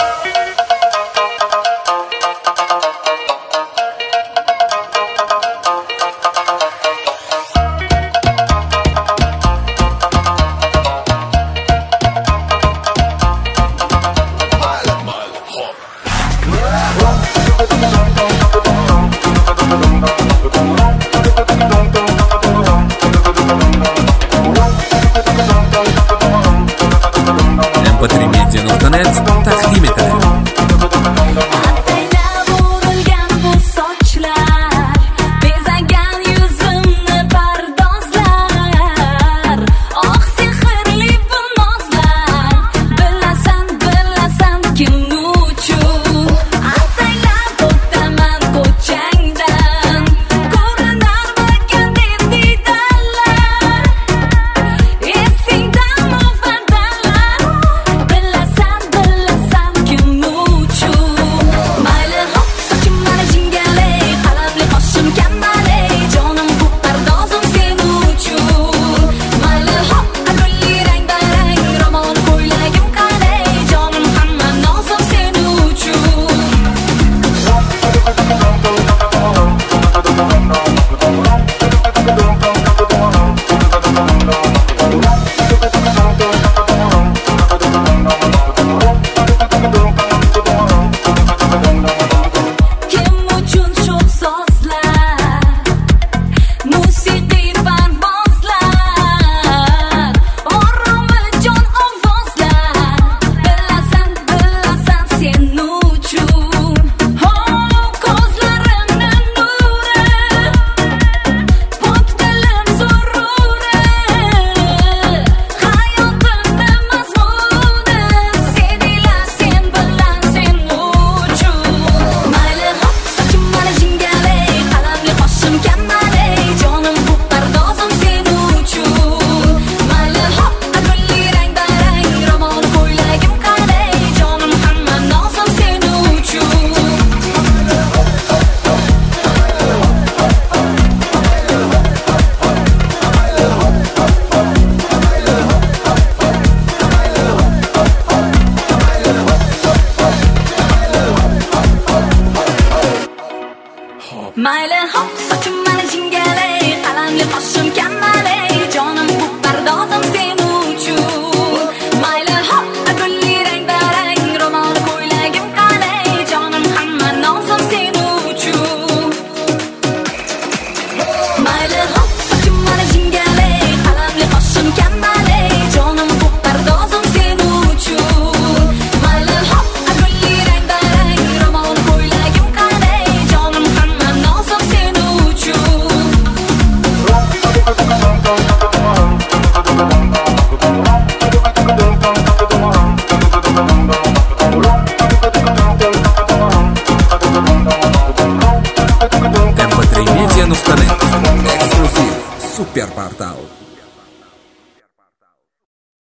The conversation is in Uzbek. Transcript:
mp3media.net taqdim etadi. Mayli hop sochim mani jingalay, qalamli qoshim kammalay, jonim bu pardozim sen uchun. Mayli hop gulli rang barang, ro'mol ko'ylagim qalay, jonim hamma nozim sen uchun. Mayli hop sochim mani jingalay, qalamli qoshim kammalay, jonim bu pardozim sen uchun. Mayli hop gulli rang barang, ro'mol ko'ylagim qalay, jonim hamma nozim sen uchun. mp3media.net Эксклюзив. Суперпортал.